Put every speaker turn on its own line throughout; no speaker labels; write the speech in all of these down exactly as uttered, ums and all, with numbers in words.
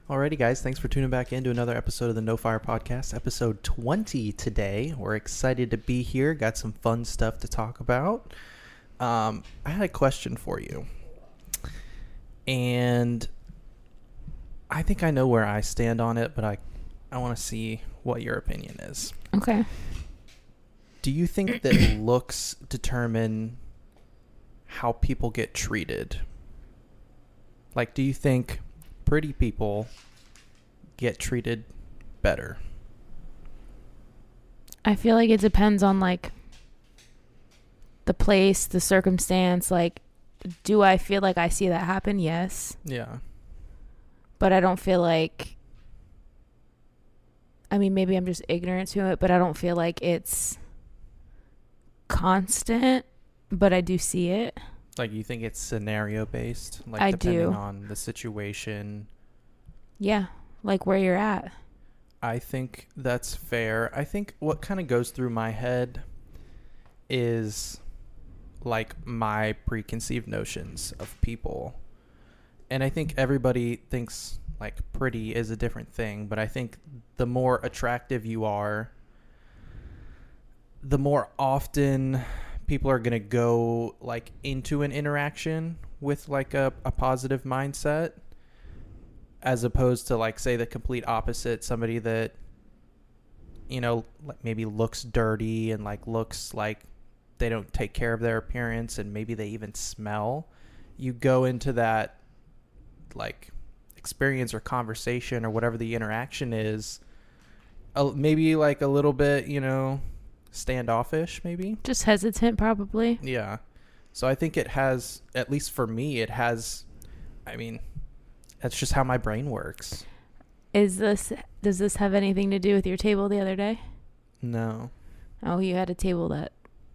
Alrighty, guys, thanks for tuning back into another episode of the No Fire Podcast, episode twenty today. We're excited to be here. Got some fun stuff to talk about. Um, I had a question for you, and I think I know where I stand on it, but I, I want to see what your opinion is.
Okay.
Do you think that looks determine how people get treated? Like, do you think pretty people get treated better?
I feel like it depends on like the place, the circumstance. Like, do I feel like I see that happen? Yes.
Yeah.
But I don't feel like, I mean, maybe I'm just ignorant to it, but I don't feel like it's constant, but I do see it.
Like, you think it's scenario based? Like,
I
depending
do.
on the situation?
Yeah. Like where you're at.
I think that's fair. I think what kind of goes through my head is like my preconceived notions of people. And I think everybody thinks like pretty is a different thing, but I think the more attractive you are, the more often people are going to go like into an interaction with like a, a positive mindset, as opposed to like, say, the complete opposite, somebody that, you know, like maybe looks dirty and like looks like they don't take care of their appearance and maybe they even smell. You go into that like experience or conversation or whatever the interaction is, uh, maybe like a little bit, you know, standoffish, maybe
Just hesitant, probably.
yeah. So I think it has, at least for me, it has, I mean, that's just how my brain works.
Is this, does this have anything to do with your table the other day?
No.
Oh, you had a table that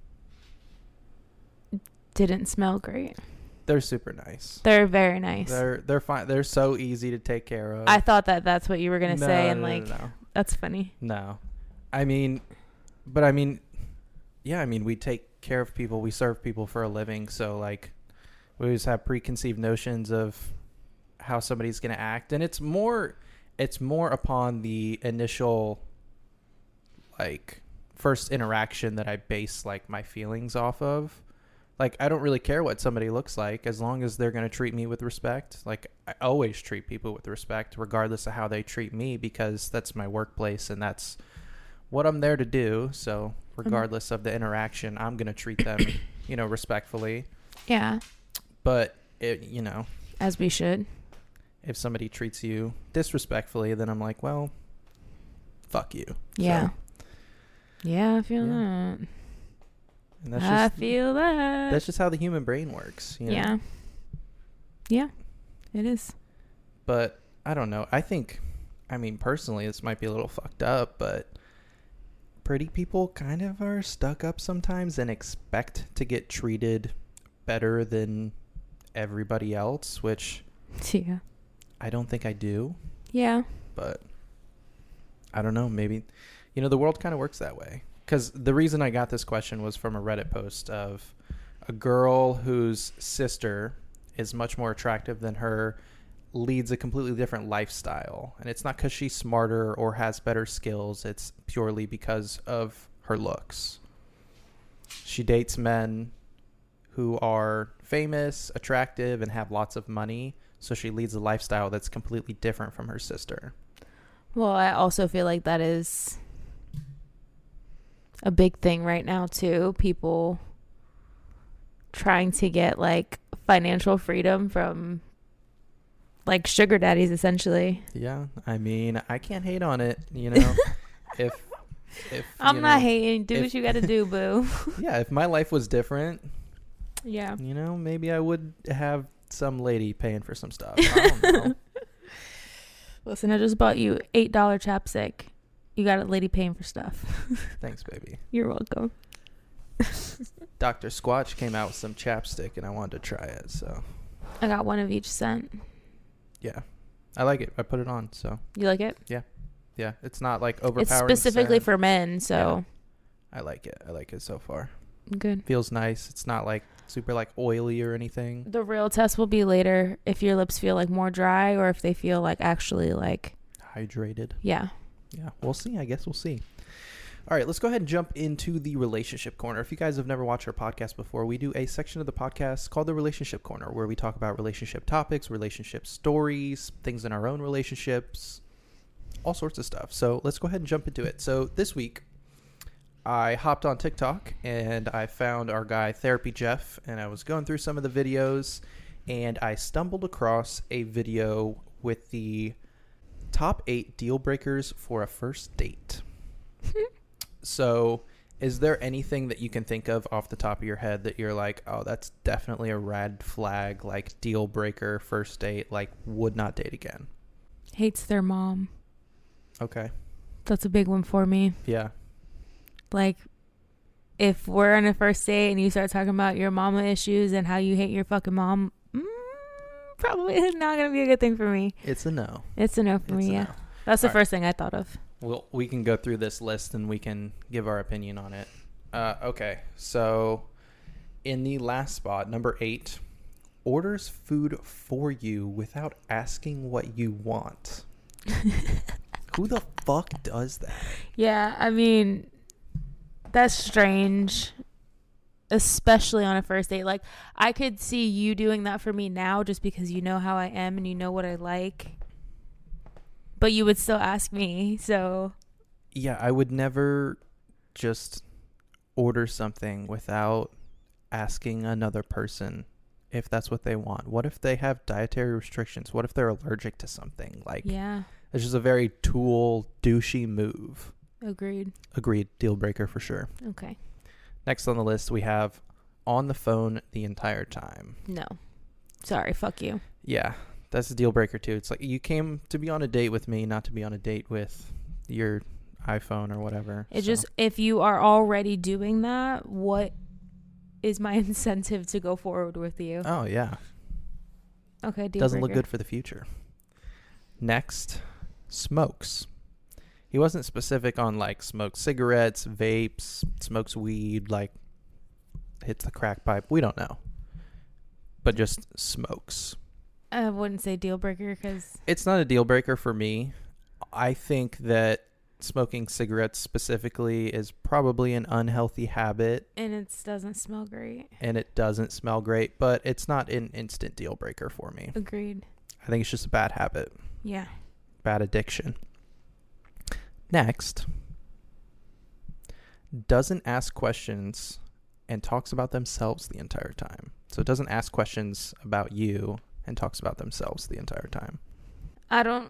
didn't smell great.
They're super nice.
They're very nice.
They're they're fine. They're so easy to take care of.
I thought that that's what you were going to
No,
say.
no,
And
no,
like,
no, no.
that's funny.
No. I mean, but I mean, yeah, I mean, we take care of people. We serve people for a living. So like, we always have preconceived notions of how somebody's going to act. And it's more, it's more upon the initial, like, first interaction that I base like my feelings off of. Like, I don't really care what somebody looks like as long as they're going to treat me with respect. Like, I always treat people with respect regardless of how they treat me, because that's my workplace and that's what I'm there to do. So regardless of the interaction, I'm going to treat them, you know, respectfully.
Yeah.
But, it, you know,
As we should.
if somebody treats you disrespectfully, then I'm like, well, fuck you.
Yeah.
So,
Yeah, I feel
Yeah.
that.
and that's
I
just,
feel that.
that's just how the human brain works. You know?
Yeah. Yeah, it is.
But I don't know. I think, I mean, personally, this might be a little fucked up, but pretty people kind of are stuck up sometimes and expect to get treated better than everybody else, which
Yeah.
I don't think I do.
Yeah.
But I don't know. Maybe, you know, the world kind of works that way. Because the reason I got this question was from a Reddit post of a girl whose sister is much more attractive than her, leads a completely different lifestyle. And it's not because she's smarter or has better skills. It's purely because of her looks. She dates men who are famous, attractive, and have lots of money. So she leads a lifestyle that's completely different from her sister.
Well, I also feel like that is a big thing right now too. People trying to get like financial freedom from like sugar daddies, essentially.
Yeah, I mean, I can't hate on it, you know. if if
I'm
you
not
know,
hating. Do
if-
what you got to do, boo.
Yeah, if my life was different,
Yeah.
you know, maybe I would have some lady paying for some stuff. I don't know.
Listen, I just bought you eight dollar chapstick. You got a lady paying for stuff.
Thanks, baby.
You're welcome.
Doctor Squatch came out with some chapstick, and I wanted to try it. So
I got one of each scent.
yeah, I like it. I put it on. So
You like it?
yeah, it's not like
It's
overpowering.
specifically
scent.
for men, so
I like it. I like it so far.
Good.
Feels nice. It's not like super like oily or anything.
The real test will be later if your lips feel like more dry or if they feel like actually like
Hydrated.
yeah.
Yeah, we'll see. I guess we'll see. All right, let's go ahead and jump into the relationship corner. If you guys have never watched our podcast before, we do a section of the podcast called the relationship corner, where we talk about relationship topics, relationship stories, things in our own relationships, all sorts of stuff. So let's go ahead and jump into it. So this week, I hopped on TikTok and I found our guy Therapy Jeff, and I was going through some of the videos, and I stumbled across a video with the top eight deal breakers for a first date. So is there anything that you can think of off the top of your head that you're like, oh, that's definitely a red flag, like deal breaker, first date, like would not date again?
Hates their mom.
Okay.
That's a big one for me.
Yeah.
Like, if we're on a first date and you start talking about your mama issues and how you hate your fucking mom, mm, probably not going to be a good thing for me.
It's a no.
It's a no for
It's
me,
a
yeah.
no.
That's the
All
first thing I thought of.
Well, we can go through this list and we can give our opinion on it. Uh, okay, so in the last spot, number eight, orders food for you without asking what you want. Who the fuck does that?
Yeah, I mean, that's strange, especially on a first date. Like, I could see you doing that for me now just because you know how I am and you know what I like. But you would still ask me, so.
Yeah, I would never just order something without asking another person if that's what they want. What if they have dietary restrictions? What if they're allergic to something? Like,
Yeah,
it's just a very tool, douchey move.
agreed.
Agreed. Deal breaker for sure.
Okay.
Next on the list, we have on the phone the entire time.
No. Sorry, fuck you.
Yeah, that's a deal breaker too. It's like you came to be on a date with me, not to be on a date with your iPhone or whatever.
It
So,
just, if you are already doing that, what is my incentive to go forward with you?
Oh, yeah.
Okay, deal
Doesn't look
breaker.
good for the future. Next, smokes. He wasn't specific on like smokes cigarettes, vapes, smokes weed, like hits the crack pipe. We don't know. But just smokes.
I wouldn't say deal breaker because
It's not a deal breaker for me. I think that smoking cigarettes specifically is probably an unhealthy habit,
and it doesn't smell great.
and it doesn't smell great, but it's not an instant deal breaker for me.
Agreed.
I think it's just a bad habit,
Yeah.
bad addiction. Next, doesn't ask questions and talks about themselves the entire time. So it doesn't ask questions about you and talks about themselves the entire time.
I don't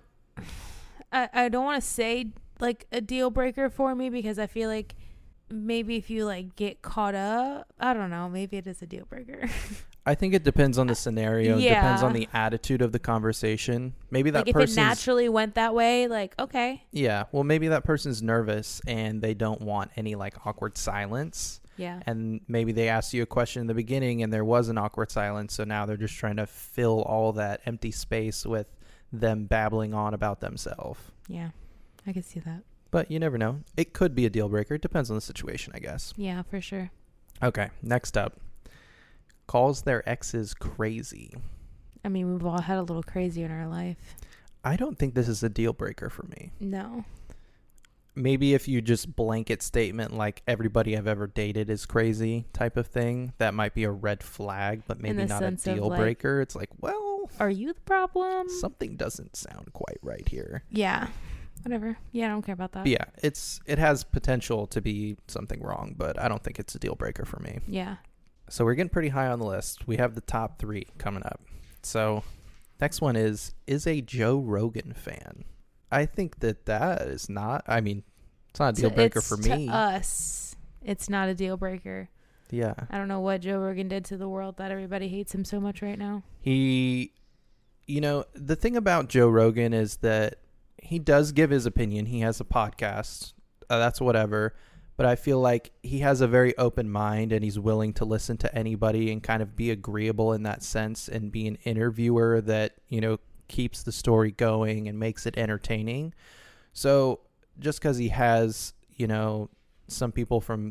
I, I don't want to say like a deal breaker for me because I feel like maybe if you like get caught up, I don't know, maybe it is a deal breaker.
I think it depends on the scenario. It depends
Yeah.
on the attitude of the conversation. Maybe that
Like if it
person's
naturally went that way, like okay.
yeah. Well, maybe that person's nervous and they don't want any like awkward silence.
Yeah.
And maybe they asked you a question in the beginning and there was an awkward silence. So now they're just trying to fill all that empty space with them babbling on about themselves.
Yeah. I could see that.
But you never know. It could be a deal breaker. It depends on the situation, I guess.
Yeah, for sure.
Okay. Next up. Calls their exes crazy.
I mean, we've all had a little crazy in our life.
I don't think this is a deal breaker for me.
No.
Maybe if you just blanket statement like everybody I've ever dated is crazy type of thing, that might be a red flag, but maybe
the
not a
sense of,
deal
like-
breaker. It's like, well,
Are you the problem?
something doesn't sound quite right here.
Yeah. Whatever. Yeah, I don't care about that.
But yeah, it's it has potential to be something wrong, but I don't think it's a deal breaker for me.
Yeah.
So we're getting pretty high on the list. We have the top three coming up. So next one is, is a Joe Rogan fan. I think that that is not, I mean, it's not a deal
To-
breaker
it's
for me.
To us, it's not a deal breaker.
Yeah.
I don't know what Joe Rogan did to the world that everybody hates him so much right now.
He, you know, the thing about Joe Rogan is that he does give his opinion. He has a podcast. Uh, that's whatever. But I feel like he has a very open mind and he's willing to listen to anybody and kind of be agreeable in that sense and be an interviewer that, you know, keeps the story going and makes it entertaining. So just because he has, you know, some people from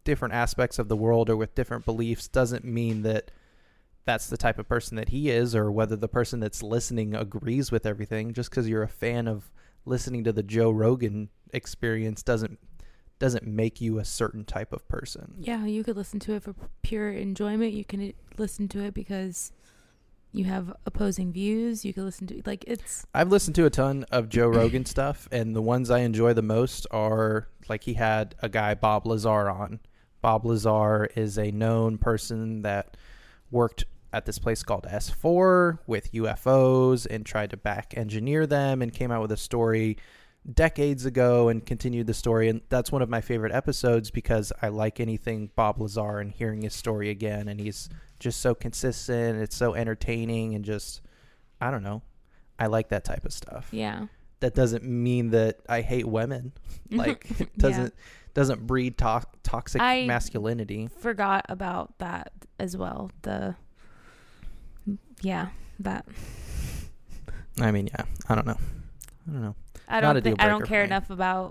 different aspects of the world or with different beliefs doesn't mean that that's the type of person that he is, or whether the person that's listening agrees with everything. Just because you're a fan of listening to the Joe Rogan Experience doesn't doesn't make you a certain type of person.
Yeah, you could listen to it for pure enjoyment. You can listen to it because you have opposing views. You can listen to, like, it's...
I've listened to a ton of Joe Rogan stuff, and the ones I enjoy the most are, like, he had a guy, Bob Lazar, on. Bob Lazar is a known person that worked at this place called S four with U F Os and tried to back engineer them and came out with a story decades ago and continued the story. And that's one of my favorite episodes because I like anything Bob Lazar and hearing his story again. And he's just so consistent. It's so entertaining and just, I don't know. I like that type of stuff.
Yeah.
That doesn't mean that I hate women. Like, it doesn't, yeah. doesn't breed to- toxic
I
masculinity.
Forgot about that as well. The, yeah, that.
I mean, yeah, I don't know. I don't know.
I don't think, I don't care enough about.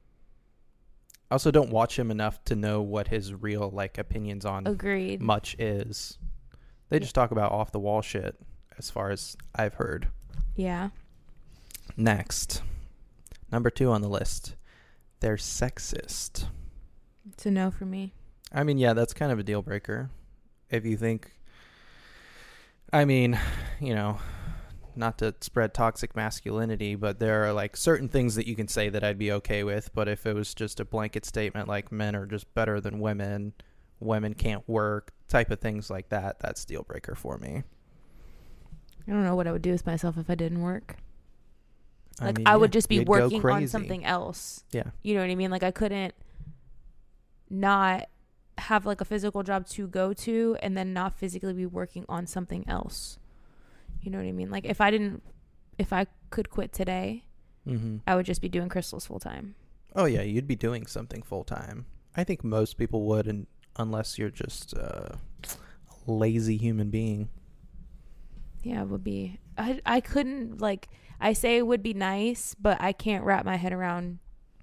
I also don't watch him enough to know what his real, like, opinions on
Agreed.
much is. They just talk about off the wall shit as far as I've heard.
Yeah.
Next. Number two on the list. They're sexist.
It's a no for me.
I mean, yeah, that's kind of a deal breaker. If you think, I mean, you know, not to spread toxic masculinity, but there are, like, certain things that you can say that I'd be okay with. But if it was just a blanket statement like men are just better than women, women can't work, type of things like that, that's deal breaker for me.
I don't know what I would do with myself if I didn't work. Like, I,
mean,
I
yeah,
would just be working on
crazy.
something else.
Yeah.
You know what I mean? Like, I couldn't not have, like, a physical job to go to and then not physically be working on something else. You know what I mean? Like, if I didn't, if I could quit today,
mm-hmm.
I would just be doing crystals full time.
Oh, yeah, you'd be doing something full time. I think most people would, and unless you're just uh, a lazy human being.
Yeah, it would be. I, I couldn't, like, I say it would be nice, but I can't wrap my head around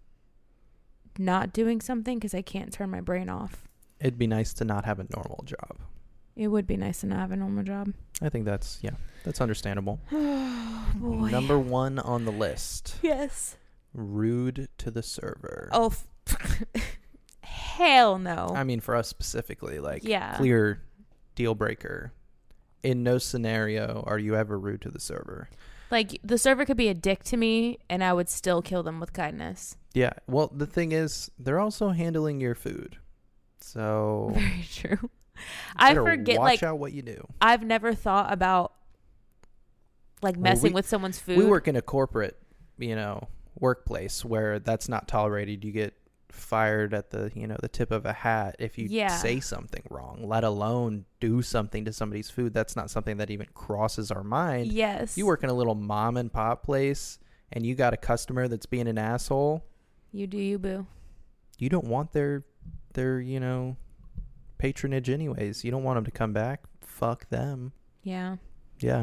not doing something because I can't turn my brain off.
It'd be nice to not have a normal job.
It would be nice to not have a normal job.
I think that's, yeah, that's understandable.
Oh, boy.
Number one on the list.
Yes.
Rude to the server.
Oh, f- hell no.
I mean, for us specifically, like,
yeah.
clear deal breaker. In no scenario are you ever rude to the server.
Like, the server could be a dick to me, and I would still kill them with kindness.
Yeah. Well, the thing is, they're also handling your food. So.
Very true. I forget,
watch
like,
out what you do.
I've never thought about, like, messing
well, we,
with someone's food.
We work in a corporate, you know, workplace where that's not tolerated. You get fired at the, you know, the tip of a hat if you
yeah.
say something wrong, let alone do something to somebody's food. That's not something that even crosses our mind.
Yes.
You work in a little mom and pop place and you got a customer that's being an asshole.
You do you, boo.
You don't want their, their, you know, patronage anyways. You don't want them to come back. Fuck them.
Yeah.
Yeah.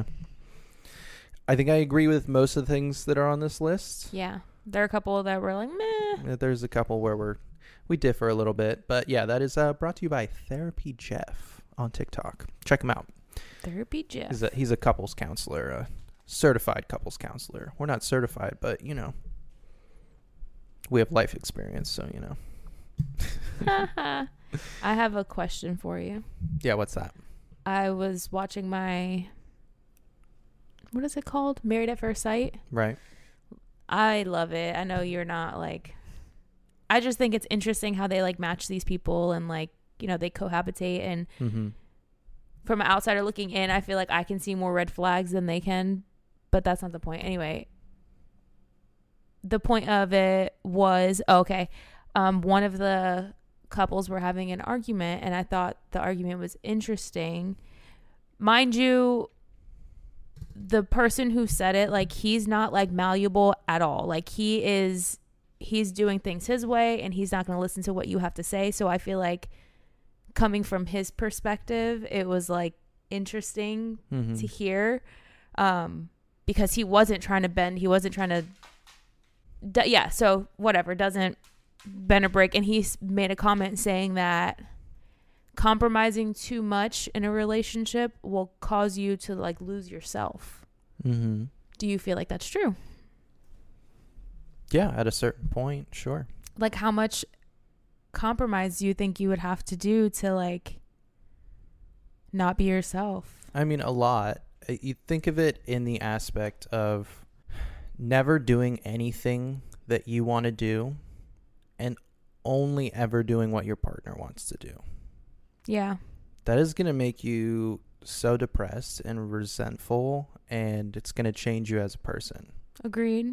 I think I agree with most of the things that are on this list.
Yeah. There are a couple that were like, meh.
There's a couple where we're, we differ a little bit. But yeah, that is uh, brought to you by Therapy Jeff on TikTok. Check him out.
Therapy Jeff.
He's a, he's a couples counselor, a certified couples counselor. We're not certified, but, you know, we have life experience, so, you know.
I have a question for you.
Yeah, what's that?
I was watching my, what is it called? Married at First Sight.
Right.
I love it. I know you're not, like, I just think it's interesting how they, like, match these people and, like, you know, they cohabitate. And
mm-hmm.
from an outsider looking in, I feel like I can see more red flags than they can, but that's not the point. Anyway, the point of it was, oh, okay, um, one of the couples were having an argument, and I thought the argument was interesting. Mind you, the person who said it, like, he's not, like, malleable at all. Like, he is, he's doing things his way, and he's not going to listen to what you have to say. So I feel like coming from his perspective, it was, like, interesting mm-hmm. to hear, um, because he wasn't trying to bend. He wasn't trying to, d- yeah. So whatever, doesn't been a break, and he's made a comment saying that compromising too much in a relationship will cause you to like lose yourself.
Mm-hmm.
Do you feel like that's true?
Yeah, at a certain point, sure.
Like, how much compromise do you think you would have to do to like not be yourself?
I mean, a lot. You think of it in the aspect of never doing anything that you want to do and only ever doing what your partner wants to do.
Yeah.
That is going to make you so depressed and resentful, and it's going to change you as a person.
Agreed.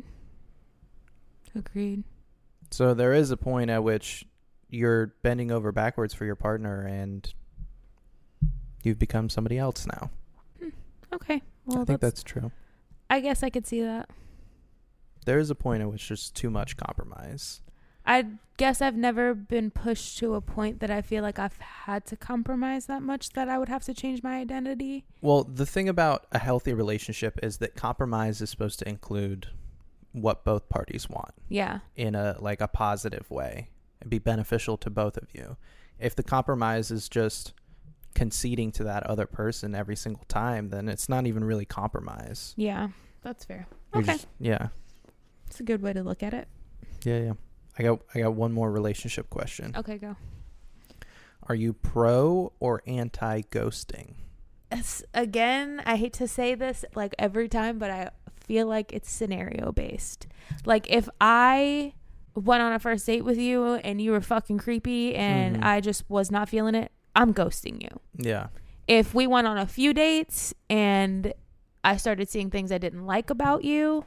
Agreed.
So there is a point at which you're bending over backwards for your partner and you've become somebody else now.
Hmm. Okay. Well,
I think
that's,
that's true.
I guess I could see that.
There is a point at which there's too much compromise.
I guess I've never been pushed to a point that I feel like I've had to compromise that much that I would have to change my identity.
Well, the thing about a healthy relationship is that compromise is supposed to include what both parties want.
Yeah.
In a like a positive way and be beneficial to both of you. If the compromise is just conceding to that other person every single time, then it's not even really compromise.
Yeah, that's fair.
You're
Okay.
Just, yeah.
It's a good way to look at it.
Yeah, yeah. I got I got one more relationship question.
Okay, go.
Are you pro or anti ghosting?
It's, again, I hate to say this like every time, but I feel like it's scenario based. Like, if I went on a first date with you and you were fucking creepy and
mm-hmm.
I just was not feeling it, I'm ghosting you.
Yeah.
If we went on a few dates and I started seeing things I didn't like about you,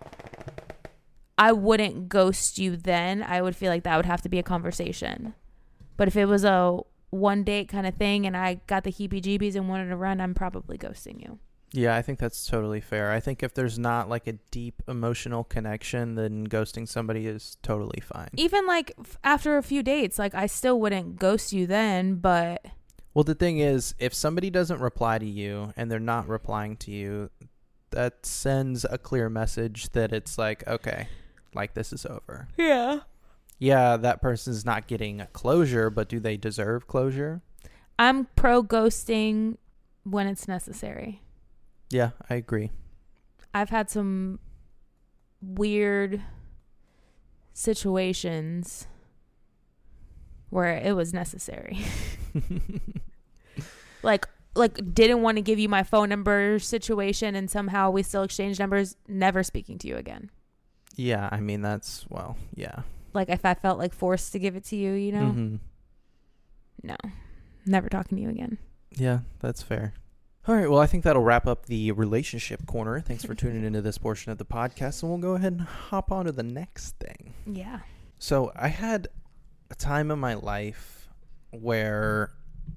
I wouldn't ghost you then. I would feel like that would have to be a conversation. But if it was a one date kind of thing and I got the heebie-jeebies and wanted to run, I'm probably ghosting you.
Yeah, I think that's totally fair. I think if there's not like a deep emotional connection, then ghosting somebody is totally fine.
Even like f- after a few dates, like I still wouldn't ghost you then, but...
Well, the thing is, if somebody doesn't reply to you and they're not replying to you, that sends a clear message that it's like, okay, like this is over.
Yeah.
Yeah, that person's not getting closure, but do they deserve closure?
I'm pro ghosting when it's necessary.
Yeah, I agree.
I've had some weird situations where it was necessary. like like didn't want to give you my phone number situation and somehow we still exchanged numbers, never speaking to you again.
Yeah, I mean that's, well, yeah.
Like if I felt like forced to give it to you, you know?
Mm-hmm.
No. Never talking to you again.
Yeah, that's fair. All right, well, I think that'll wrap up the relationship corner. Thanks for tuning into this portion of the podcast, and we'll go ahead and hop on to the next thing.
Yeah.
So I had a time in my life where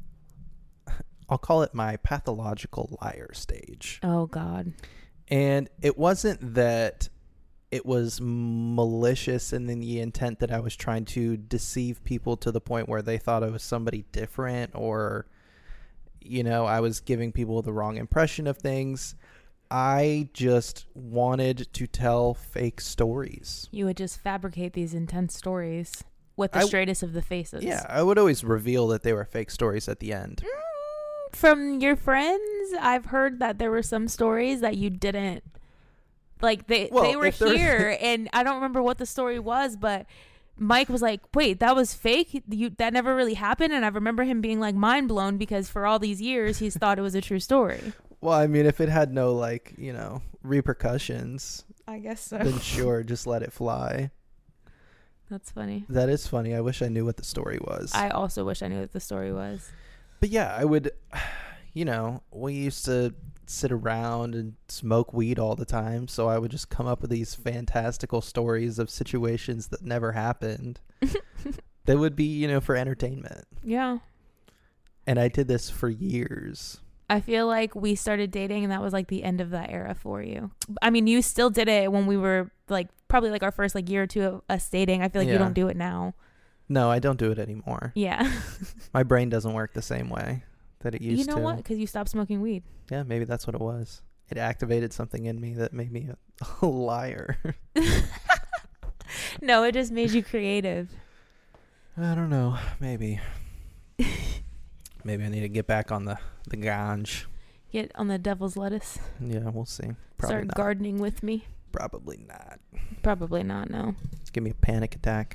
I'll call it my pathological liar stage.
Oh, God.
And it wasn't that it was malicious in the intent that I was trying to deceive people to the point where they thought I was somebody different, or, you know, I was giving people the wrong impression of things. I just wanted to tell fake stories.
You would just fabricate these intense stories with the
I,
straightest of the faces.
Yeah, I would always reveal that they were fake stories at the end.
Mm, from your friends, I've heard that there were some stories that you didn't. Like, they,
well,
they were here, and I don't remember what the story was, but Mike was like, wait, that was fake? You, that never really happened? And I remember him being, like, mind blown because for all these years, he's thought it was a true story.
Well, I mean, if it had no, like, you know, repercussions,
I guess so.
then sure, just let it fly.
That's funny.
That is funny. I wish I knew what the story was.
I also wish I knew what the story was.
But yeah, I would, you know, we used to sit around and smoke weed all the time, so I would just come up with these fantastical stories of situations that never happened. That would be, you know, for entertainment.
Yeah.
And I did this for years.
I feel like we started dating and that was like the end of that era for you. I mean, you still did it when we were like probably like our first like year or two of us dating. I feel like
Yeah.
you don't do it now.
No, I don't do it anymore.
Yeah.
My brain doesn't work the same way that it used
You know
to.
what? Because you stopped smoking weed.
Yeah, maybe that's what it was. It activated something in me that made me a, a liar.
No, it just made you creative.
I don't know. Maybe. Maybe I need to get back on the, the ganj.
Get on the devil's lettuce.
Yeah, we'll see. Probably
Start
not.
gardening with me.
Probably not.
Probably not, no.
Give me a panic attack.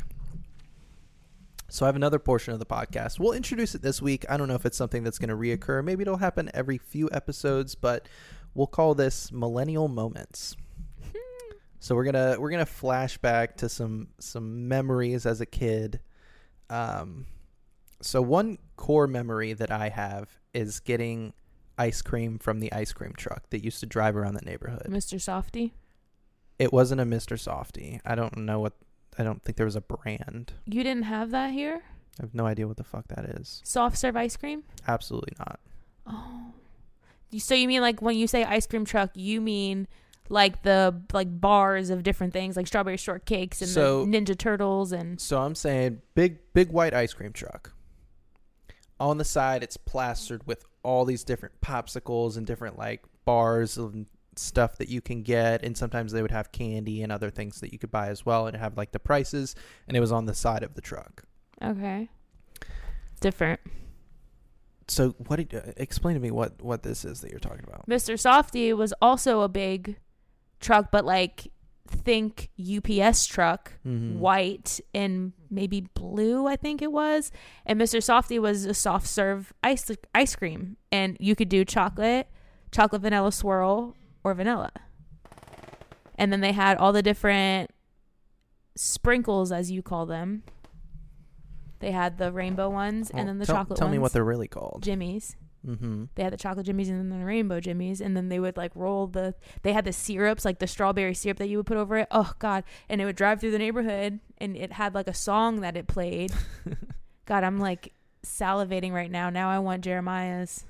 So I have another portion of the podcast. We'll introduce it this week. I don't know if it's something that's going to reoccur. Maybe it'll happen every few episodes, but we'll call this Millennial Moments. So we're gonna we're gonna flash back to some some memories as a kid. Um, so one core memory that I have is getting ice cream from the ice cream truck that used to drive around the neighborhood.
Mister Softy?
It wasn't a Mister Softy. I don't know what. I don't think there was a brand.
You didn't have that here?
I have no idea what the fuck that is.
Soft serve ice cream?
Absolutely not.
Oh. So you mean like when you say ice cream truck, you mean like the like bars of different things, like strawberry shortcakes and
So-
the Ninja Turtles and
So I'm saying big, big white ice cream truck. On the side, it's plastered with all these different popsicles and different like bars and stuff that you can get. And sometimes they would have candy and other things that you could buy as well. And it have like the prices. And it was on the side of the truck.
okay. Different.
So what did uh, explain to me what, what this is that you're talking about?
Mister Softy was also a big truck, but like think U P S truck,
Mhm.
white and maybe blue, I think it was. And Mister Softy was a soft serve ice ice cream, and you could do chocolate, chocolate vanilla swirl, or vanilla. And then they had all the different sprinkles, as you call them. They had the rainbow ones,
Well,
and then the
tell,
chocolate
Tell
ones.
me what they're really called.
Jimmies.
Mm-hmm.
They had the chocolate jimmies and then the rainbow jimmies, and then they would like roll the they had the syrups, like the strawberry syrup that you would put over it. Oh god. And it would drive through the neighborhood, and it had like a song that it played. God, I'm like salivating right now. Now I want Jeremiah's.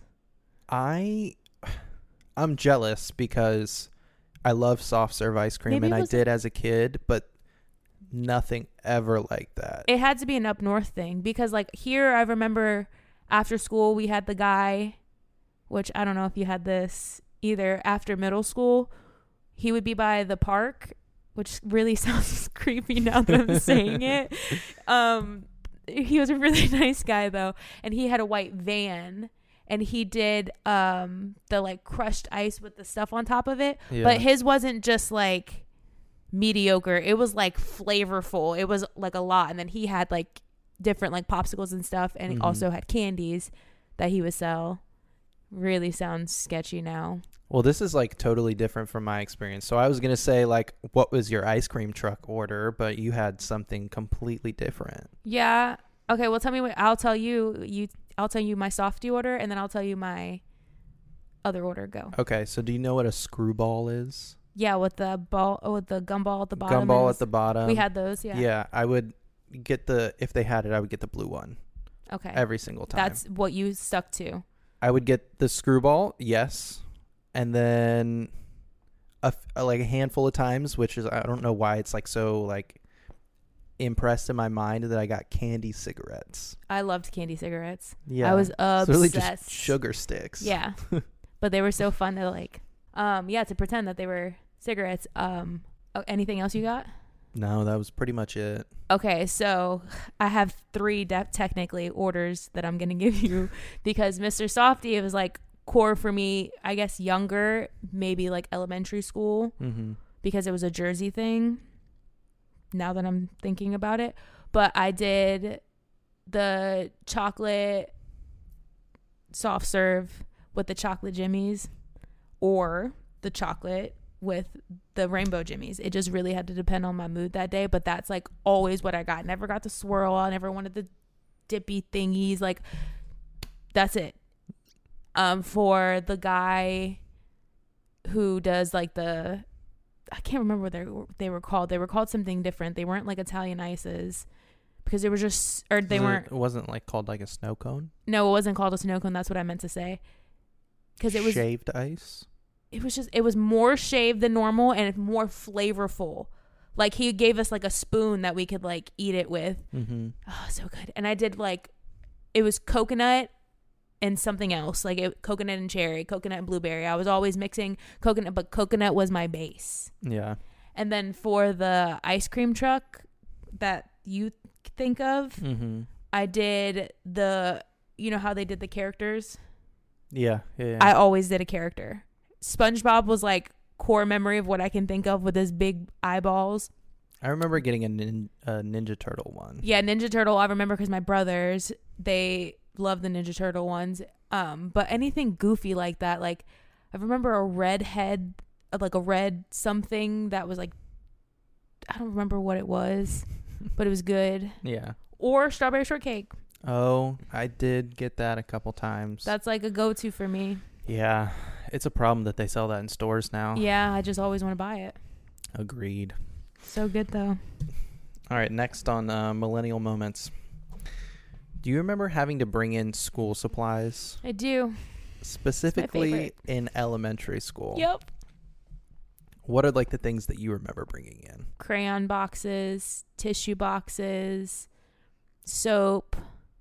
I I'm jealous because I love soft serve ice cream.
Maybe
and
it
I
was-
did as a kid, but nothing ever like that.
It had to be an up north thing, because like here I remember after school we had the guy, which I don't know if you had this either, after middle school, he would be by the park, which really sounds creepy now that I'm saying it. Um, he was a really nice guy though, and he had a white van, and he did um the like crushed ice with the stuff on top of it.
Yeah.
But his wasn't just like mediocre, it was like flavorful. It was like a lot. And then he had like different like popsicles and stuff, and
Mhm.
he also had candies that he would sell. Really sounds sketchy now.
Well, this is like totally different from my experience. So I was going to say like, what was your ice cream truck order? But you had something completely different.
Yeah. Okay, well tell me what I'll tell you. You I'll tell you my softy order, and then I'll tell you my other order. Go.
Okay. So do you know what a screwball is?
Yeah, with the ball, oh, with the gumball at the bottom.
Gumball
and
at the bottom.
We had those, yeah.
Yeah. I would get the, if they had it, I would get the blue one
Okay.
every single time.
That's what you stuck to.
I would get the screwball, yes, and then a, f- a- like a handful of times, which is I don't know why it's like so like impressed in my mind that I got candy cigarettes.
I loved candy cigarettes.
Yeah,
I was
it's
obsessed.
really just sugar sticks.
Yeah. But they were so fun to like um yeah, to pretend that they were cigarettes. Um oh, anything else you got?
No, that was pretty much it.
Okay, so I have three de- technically orders that I'm going to give you, because Mister Softy, it was like core for me, I guess younger, maybe like elementary school,
Mm-hmm.
because it was a Jersey thing, now that I'm thinking about it. But I did the chocolate soft serve with the chocolate jimmies, or the chocolate with the rainbow jimmies. It just really had to depend on my mood that day, but that's like always what I got. Never got the swirl. I never wanted the dippy thingies. Like, that's it. Um, for the guy who does like the, I can't remember what they were, they were called. They were called something different. They weren't like Italian ices, because they were just, or they
Was
weren't.
It, it wasn't like called like a snow cone.
No, it wasn't called a snow cone. That's what I meant to say. Because it was
shaved ice.
it was just it was more shaved than normal, and more flavorful. Like, he gave us like a spoon that we could like eat it with.
Mm-hmm.
Oh, so good. And I did like, it was coconut and something else, like it, coconut and cherry, coconut and blueberry. I was always mixing coconut, but coconut was my base.
Yeah.
And then for the ice cream truck that you think of.
Mm-hmm.
I did the, you know how they did the characters?
Yeah, yeah, yeah.
I always did a character. SpongeBob was like core memory of what I can think of with his big eyeballs.
I remember getting a, nin- a Ninja Turtle one.
Yeah, Ninja Turtle. I remember because my brothers, they love the Ninja Turtle ones. Um, but anything goofy like that, like I remember a red head, like a red something that was like, I don't remember what it was, but it was good.
Yeah.
Or strawberry shortcake.
Oh, I did get that a couple times.
That's like a go-to for me.
Yeah, it's a problem that they sell that in stores now.
Yeah, I just always want to buy it.
Agreed.
So good though.
All right, next on uh, millennial moments. Do you remember having to bring in school supplies?
I do.
Specifically in elementary school.
Yep.
What are like the things that you remember bringing in?
Crayon boxes, tissue boxes, soap.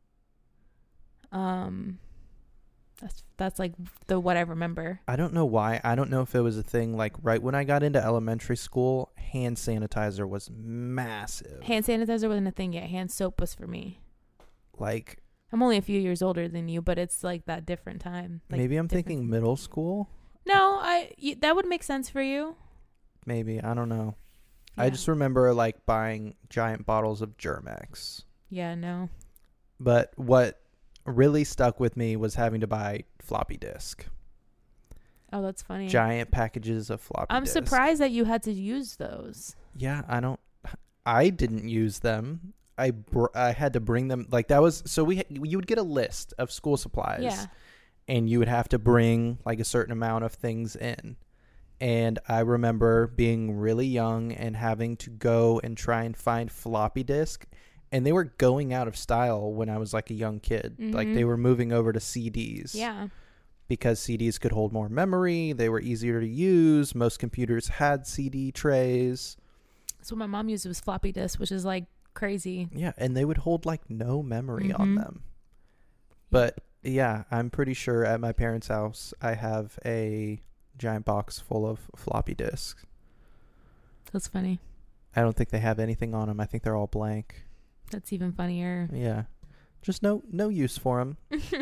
Um, that's that's like the what I remember.
I don't know why. I don't know if it was a thing like right when I got into elementary school, hand sanitizer was massive.
Hand sanitizer wasn't a thing yet. Hand soap was for me.
Like,
I'm only a few years older than you, but it's like that different time. Like
maybe I'm
different-
thinking middle school.
No, I y- that would make sense for you.
Maybe. I don't know.
Yeah.
I just remember like buying giant bottles of Germex.
Yeah, no.
But what really stuck with me was having to buy floppy disk.
Oh, that's funny.
Giant packages of floppy
I'm
disk.
surprised that you had to use those.
Yeah, I don't I didn't use them. I br- I had to bring them like that was so we you would get a list of school supplies.
Yeah.
And you would have to bring like a certain amount of things in. And I remember being really young and having to go and try and find floppy disk. And they were going out of style when I was like a young kid.
Mm-hmm.
Like they were moving over to C Ds.
Yeah.
Because C Ds could hold more memory. They were easier to use. Most computers had C D trays.
So my mom used was floppy disk, which is like crazy.
Yeah. And they would hold like no memory
Mm-hmm.
on them. But yeah, I'm pretty sure at my parents' house, I have a giant box full of floppy disks.
That's funny.
I don't think they have anything on them. I think they're all blank.
That's even funnier.
Yeah. Just no no use for them.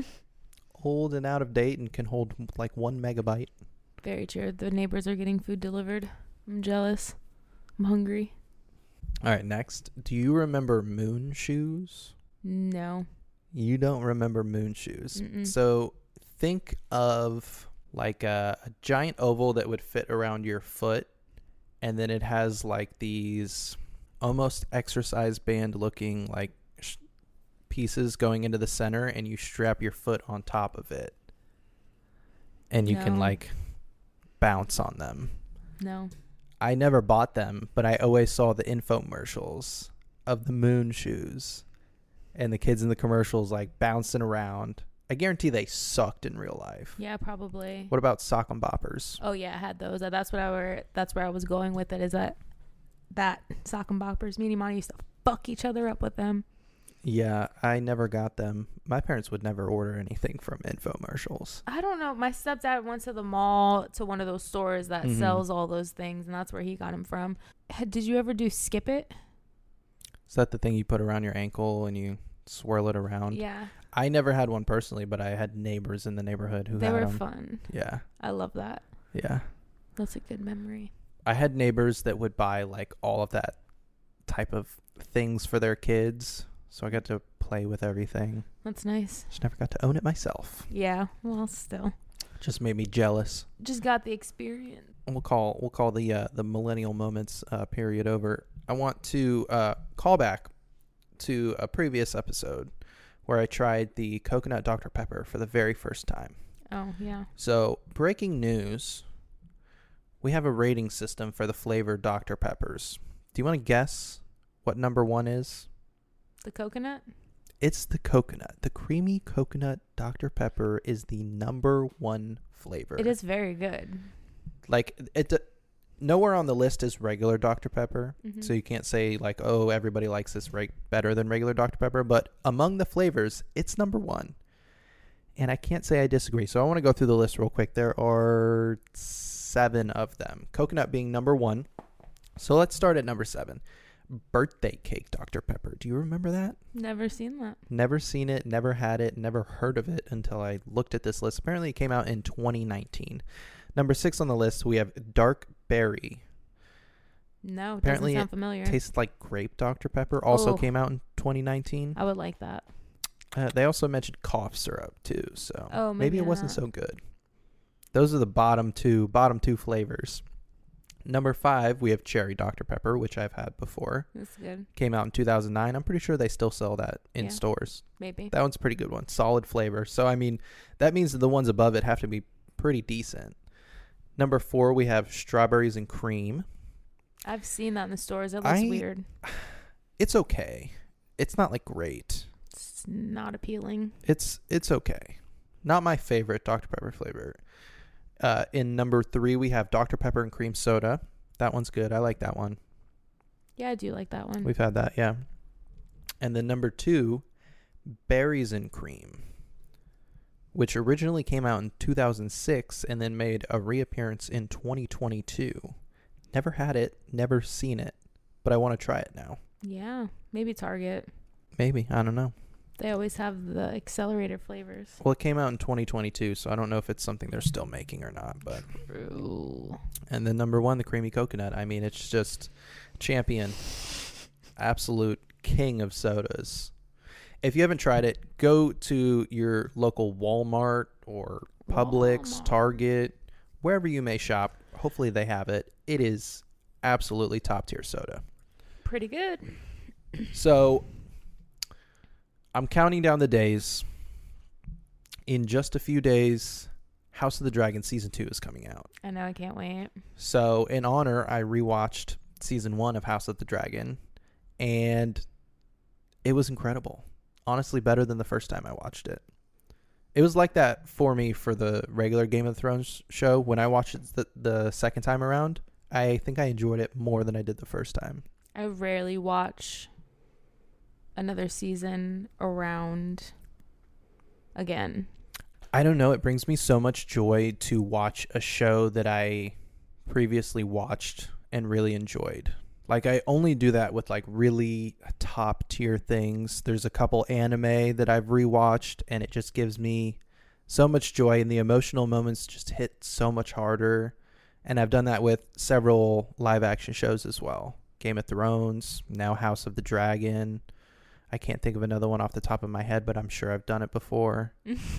Old and out of date and can hold like one megabyte.
Very true. The neighbors are getting food delivered. I'm jealous. I'm hungry.
All right, next. Do you remember moon shoes?
No.
You don't remember moon shoes.
Mm-mm.
So think of like a, a giant oval that would fit around your foot. And then it has like these almost exercise band looking like sh- pieces going into the center, and you strap your foot on top of it. And you can
No.
like bounce on them.
No.
I never bought them, but I always saw the infomercials of the moon shoes and the kids in the commercials like bouncing around. I guarantee they sucked in real life.
Yeah, probably.
What about sock and boppers?
Oh yeah, I had those. That's what I were. That's where I was going with it. Is that that sock and boppers? Me and Imani used to fuck each other up with them.
Yeah, I never got them. My parents would never order anything from infomercials.
I don't know. My stepdad went to the mall to one of those stores that
Mhm.
sells all those things, and that's where he got them from. Had- Did you ever do Skip It?
Is that the thing you put around your ankle and you swirl it around?
Yeah,
I never had one personally, but I had neighbors in the neighborhood who
they
had
were
them.
fun.
Yeah,
I love that.
yeah.
That's a good memory.
I had neighbors that would buy like all of that type of things for their kids. So I got to play with everything.
That's nice.
Just never got to own it myself.
Yeah. Well, still,
Just made me jealous.
just got the experience.
We'll call we'll call the uh, the millennial moments uh, period over. I want to uh, call back to a previous episode where I tried the coconut Doctor Pepper for the very first time.
Oh yeah.
So breaking news: we have a rating system for the flavored Doctor Peppers. Do you want to guess what number one is?
The coconut.
It's the coconut. The creamy coconut Doctor Pepper is the number one flavor.
It is very good.
Like, it. Nowhere on the list is regular Doctor Pepper.
Mhm.
So you can't say, like, oh, everybody likes this reg- better than regular Doctor Pepper. But among the flavors, it's number one. And I can't say I disagree. So I want to go through the list real quick. There are seven of them. Coconut being number one. So let's start at number seven. birthday cake Doctor Pepper. Do you remember that?
Never seen that.
Never seen it, never had it, never heard of it until I looked at this list. Apparently it came out in twenty nineteen. Number six on the list, we have Dark Berry.
No, it
Apparently
doesn't sound
it
familiar.
Tastes like grape Doctor Pepper. Also
Oh.
came out in twenty nineteen.
I would like that.
Uh, they also mentioned cough syrup too, so
Oh,
maybe
maybe
it wasn't
not.
so good. Those are the bottom two, bottom two flavors. Number five, we have Cherry Doctor Pepper, which I've had before.
That's good.
Came out in two thousand nine. I'm pretty sure they still sell that in
Yeah.
stores.
Maybe.
That one's a pretty good one. Solid flavor. So, I mean, that means that the ones above it have to be pretty decent. Number four, we have Strawberries and Cream.
I've seen that in the stores. It looks
I-
weird.
It's okay. It's not like great.
It's not appealing.
It's it's okay. Not my favorite Doctor Pepper flavor. Uh, in number three, we have Doctor Pepper and Cream Soda. That one's good. I like that one.
Yeah, I do like that one.
We've had that, yeah. And then number two, Berries and Cream, which originally came out in two thousand six and then made a reappearance in twenty twenty-two. Never had it, never seen it, but I want to try it now.
Yeah, maybe Target.
Maybe. I don't know.
They always have the accelerator flavors.
Well, it came out in twenty twenty-two, so I don't know if it's something they're still making or not. But
True.
And then number one, the creamy coconut. I mean, it's just champion, absolute king of sodas. If you haven't tried it, go to your local Walmart or Publix,
Walmart.
Target, wherever you may shop. Hopefully they have it. It is absolutely top tier soda.
Pretty good.
So I'm counting down the days. In just a few days, House of the Dragon Season two is coming out.
I know, I can't wait.
So in honor, I rewatched Season one of House of the Dragon, and it was incredible. Honestly, better than the first time I watched it. It was like that for me for the regular Game of Thrones show. When I watched it the, the second time around, I think I enjoyed it more than I did the first time.
I rarely watch another season around again.
I don't know. It brings me so much joy to watch a show that I previously watched and really enjoyed. Like, I only do that with like really top tier things. There's a couple anime that I've rewatched, and it just gives me so much joy, and the emotional moments just hit so much harder. And I've done that with several live action shows as well. Game of Thrones, now House of the Dragon. I can't think of another one off the top of my head, but I'm sure I've done it before.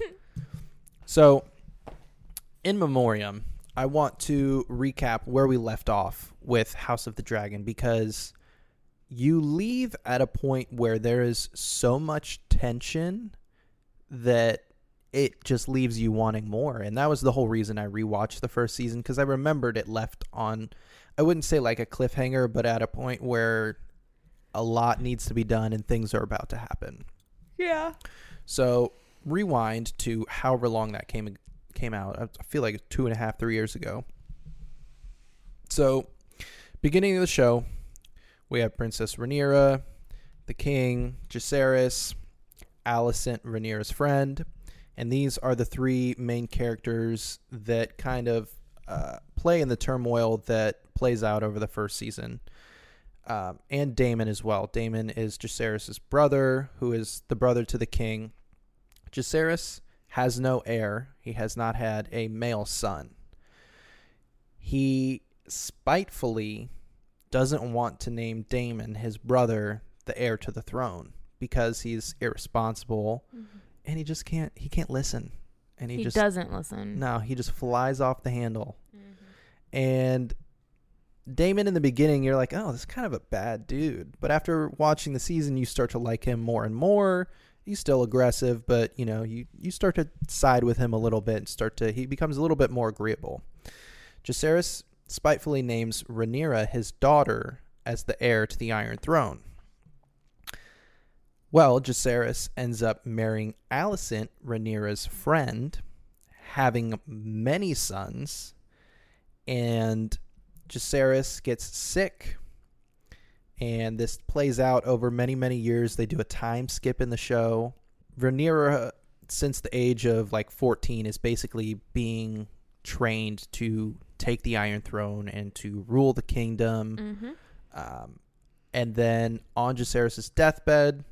So, in memoriam, I want to recap where we left off with House of the Dragon, because you leave at a point where there is so much tension that it just leaves you wanting more. And that was the whole reason I rewatched the first season, because I remembered it left on, I wouldn't say like a cliffhanger, but at a point where a lot needs to be done and things are about to happen.
Yeah.
So rewind to however long that came came out. I feel like two and a half, three years ago. So, beginning of the show, we have Princess Rhaenyra, the King, Jacaerys, Alicent, Rhaenyra's friend, and these are the three main characters that kind of uh, play in the turmoil that plays out over the first season. Um, and Daemon as well. Daemon is Jacaerys' brother, who is the brother to the king. Jacaerys has no heir. He has not had a male son. He spitefully doesn't want to name Daemon, his brother, the heir to the throne, because he's irresponsible, mm-hmm. and he just can't. He can't listen, and he,
he
just
doesn't listen.
No, he just flies off the handle,
mm-hmm.
and. Daemon in the beginning, you're like, oh, this is kind of a bad dude. But after watching the season, you start to like him more and more. He's still aggressive, but, you know, you, you start to side with him a little bit and start to, he becomes a little bit more agreeable. Jacaerys spitefully names Rhaenyra, his daughter, as the heir to the Iron Throne. Well, Jacaerys ends up marrying Alicent, Rhaenyra's friend, having many sons, and Jacaerys gets sick, and this plays out over many, many years. They do a time skip in the show. Rhaenyra, since the age of like fourteen, is basically being trained to take the Iron Throne and to rule the kingdom.
Mm-hmm.
Um, And then on Jacaerys' deathbed,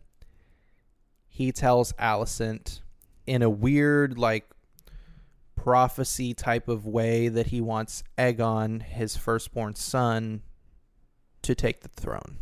he tells Alicent in a weird, like, prophecy type of way that he wants Aegon, his firstborn son, to take the throne.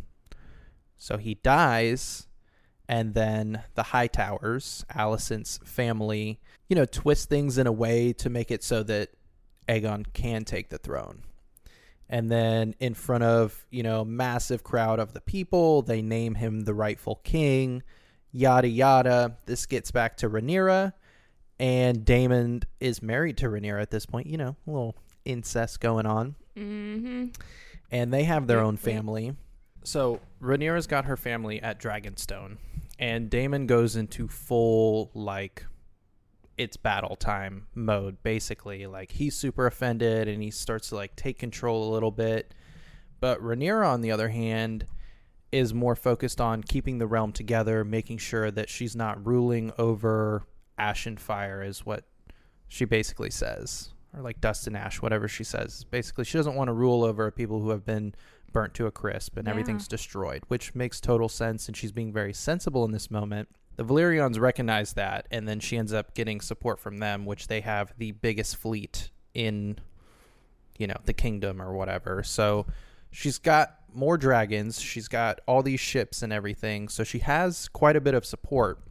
So he dies, and then the Hightowers, Alicent's family, you know, twist things in a way to make it so that Aegon can take the throne. And then in front of, you know, massive crowd of the people, they name him the rightful king, yada yada. This gets back to Rhaenyra, and Daemon is married to Rhaenyra at this point. You know, a little incest going on.
Mm-hmm.
And they have their own family. So Rhaenyra's got her family at Dragonstone, and Daemon goes into full, like, it's battle time mode, basically. Like, he's super offended and he starts to, like, take control a little bit. But Rhaenyra, on the other hand, is more focused on keeping the realm together, making sure that she's not ruling over ash and fire, is what she basically says, or like dust and ash, whatever she says. Basically, she doesn't want to rule over people who have been burnt to a crisp and yeah. everything's destroyed, which makes total sense, and she's being very sensible in this moment. The Valyrians recognize that, and then she ends up getting support from them, which they have the biggest fleet in, you know, the kingdom or whatever. So she's got more dragons. She's got all these ships and everything. So she has quite a bit of support.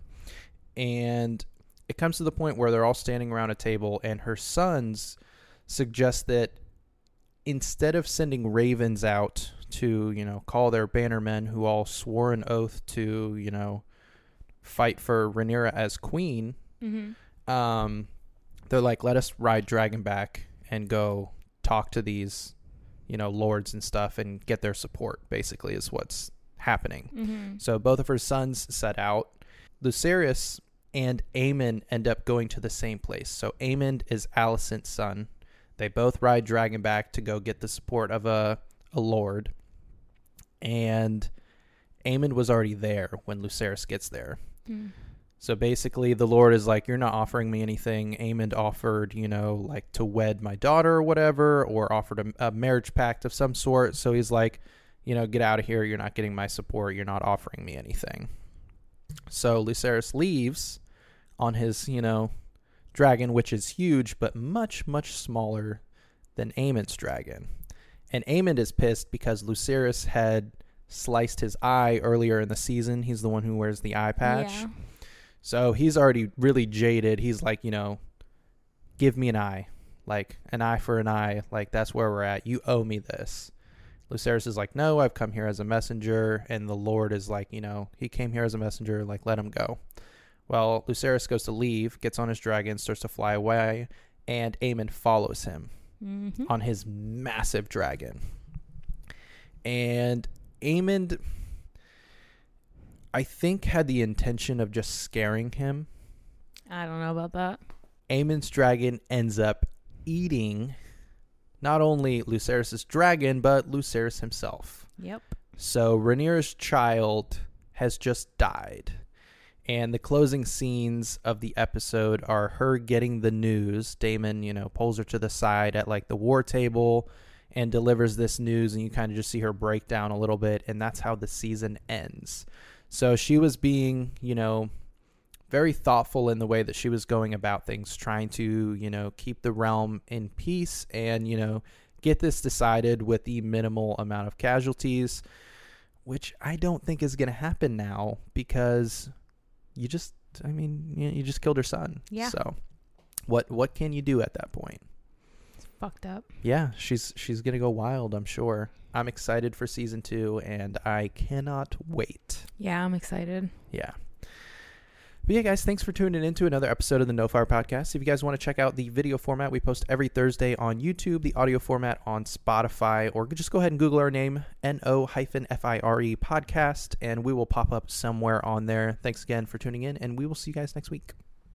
And it comes to the point where they're all standing around a table, and her sons suggest that instead of sending ravens out to, you know, call their bannermen who all swore an oath to, you know, fight for Rhaenyra as queen, mm-hmm. um, they're like, let us ride Dragonback and go talk to these, you know, lords and stuff and get their support, basically, is what's happening. Mm-hmm. So both of her sons set out. Lucerys and Aemond end up going to the same place. So Aemond is Alicent's son. They both ride Dragonback to go get the support of a, a lord. And Aemond was already there when Lucerys gets there. Mm. So basically the Lord is like, you're not offering me anything. Aemond offered, you know, like to wed my daughter or whatever, or offered a, a marriage pact of some sort. So he's like, you know, get out of here. You're not getting my support. You're not offering me anything. So Lucerys leaves on his, you know, dragon, which is huge, but much, much smaller than Aemond's dragon. And Aemond is pissed because Lucerys had sliced his eye earlier in the season. He's the one who wears the eye patch. Yeah. So he's already really jaded. He's like, you know, give me an eye. Like, an eye for an eye. Like, that's where we're at. You owe me this. Lucerys is like, no, I've come here as a messenger. And the Lord is like, you know, he came here as a messenger. Like, let him go. Well, Lucerys goes to leave, gets on his dragon, starts to fly away, and Aemond follows him mm-hmm. on his massive dragon. And Aemond, I think, had the intention of just scaring him.
I don't know about that.
Aemond's dragon ends up eating not only Lucerys' dragon, but Lucerys himself.
Yep.
So Rhaenyra's child has just died. And the closing scenes of the episode are her getting the news. Daemon, you know, pulls her to the side at like the war table and delivers this news, and you kind of just see her break down a little bit, and that's how the season ends. So she was being, you know, very thoughtful in the way that she was going about things, trying to, you know, keep the realm in peace and, you know, get this decided with the minimal amount of casualties, which I don't think is going to happen now because you just, I mean, you, you just killed her son.
Yeah.
So what what can you do at that point?
It's fucked up.
Yeah, she's she's going to go wild, I'm sure. I'm excited for season two, and I cannot wait.
Yeah, I'm excited.
Yeah. But yeah, guys, thanks for tuning in to another episode of the No Fire Podcast. If you guys want to check out the video format, we post every Thursday on YouTube, the audio format on Spotify, or just go ahead and Google our name, N O F I R E podcast, and we will pop up somewhere on there. Thanks again for tuning in, and we will see you guys next week.